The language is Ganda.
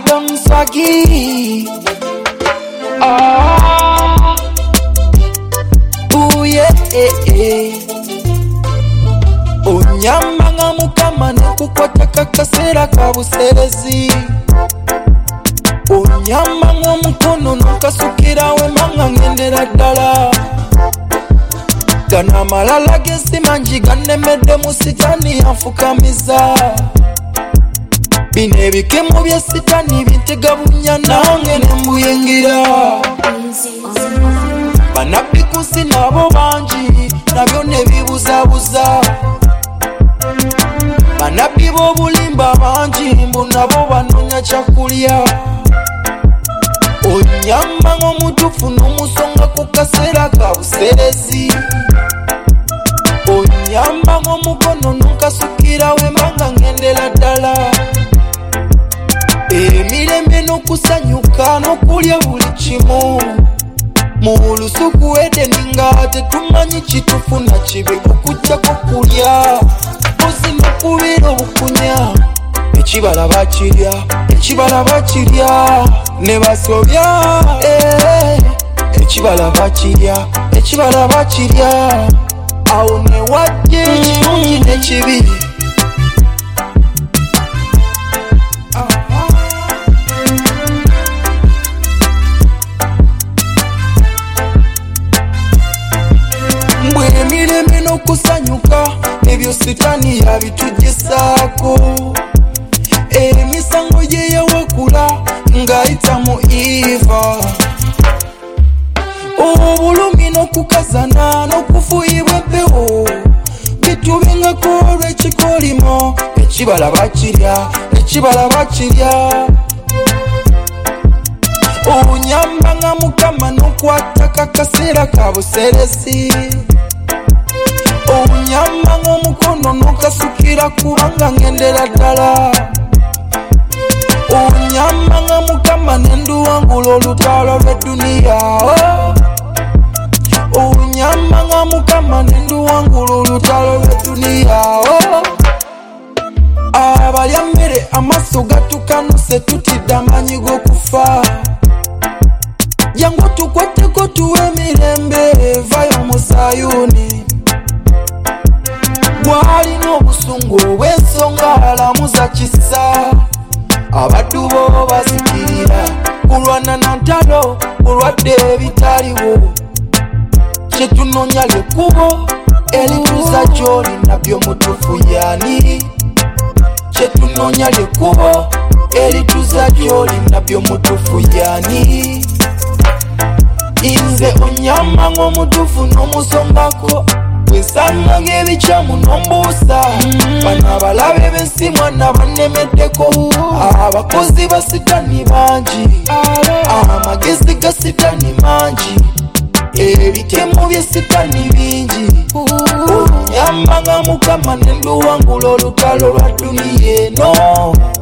Adam Swaggy. Ooh yeah, Onyama nga mukama nekukwata kakasera kabuserezi. Onyama nga omukono nokasukira wemanga ngendera ddala. Gana malala gesi mangi gannemedde mu sitani yanfukamiza. Bino ebikemo bya sitani bintega bunya nange nembuyingira. Banabbi kunsi nabo bangi nabyo nebibuzabuza. Banabbi b'obulimba bangi mbu nabo banoonya kyakulya. Onyama ng'omutuufu n'omusonga ku kaseera ka buserezi. Onyama ng'omukono n'okasukira wemanga ngendera ddala. Emirembe n'okusanyuka n'okulya buli kimu. Mu lusuku Edeni nga tetumanyi kitufuna kibi okujjako kulya. Mpozi n'okubeera obukunya. Ekibala bakirya, ekibala bakirya ne basobya. Ekibala bakirya, ekibala bakirya. Awo ne wajja ekirungi n'ekibi. Mbwe emirembe n'okusanyuka ebyo sitani yabitugisaako. Emisango gye yawakula ng'ayita mu Eva. Obulumi n'okukazana n'okufuuyibwa empewo bitubingako olw'ekikolimo. Ekibala bakirya, ekibala bakirya. Onyamba nga mukama n'okwata kakaseera ka buserezi. Onyamba ng'omukono n'okasukira kubanga ngendera ddala. Onyama nga mukama nenduwangula olutalo lw'edduniya. Onyama nga mukama nenduwangula olutalo lw'edduniya. Abalya mmere amaaso gatukanuse tutidde amaanyi g'okufa. Jangu tukwateko tuwe emirembe evayo mu Sayuni. Gwalina obusungu obw'ensonga alamuza kisa. Abaddu bo bazikirira kulwana na ntalo kulwadde ebitaliwo. Kyetunoonya ly'ekkubo erituuza gy'oli nabyo mutuufu y'ani. Kyetunoonya ly'ekkubo erituuza gy'oli nabyo mutuufu y'ani. Nze onyama ng'omutuufu n'omusongako. Bwensanga ng'ebikyamu n'ombuusa. Bano abalabe b'ensi mwana bannemeddeko. Abakozi ba sitani bangi, amagezi ga sitani mangi, ebitemu bya sitani bingi. Onyama nga mukama nenduwangula olutalo lwa dduniya eno.